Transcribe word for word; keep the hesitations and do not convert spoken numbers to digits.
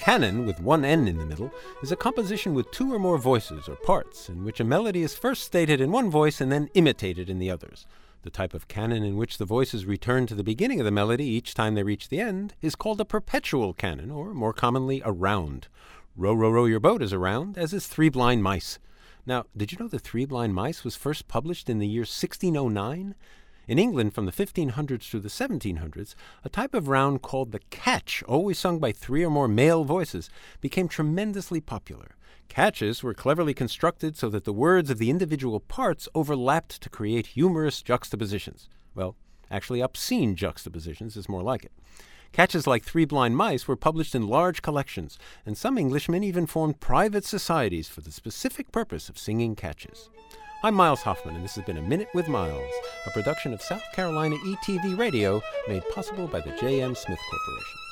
canon, with one N in the middle, is a composition with two or more voices or parts, in which a melody is first stated in one voice and then imitated in the others. The type of canon in which the voices return to the beginning of the melody each time they reach the end is called a perpetual canon, or more commonly, a round. Row, row, row your boat is a round, as is Three Blind Mice. Now, did you know that Three Blind Mice was first published in the year sixteen oh nine? In England, from the fifteen hundreds through the seventeen hundreds, a type of round called the catch, always sung by three or more male voices, became tremendously popular. Catches were cleverly constructed so that the words of the individual parts overlapped to create humorous juxtapositions. Well, actually obscene juxtapositions is more like it. Catches like Three Blind Mice were published in large collections, and some Englishmen even formed private societies for the specific purpose of singing catches. I'm Miles Hoffman, and this has been A Minute with Miles, a production of South Carolina E T V Radio, made possible by the J M Smith Corporation.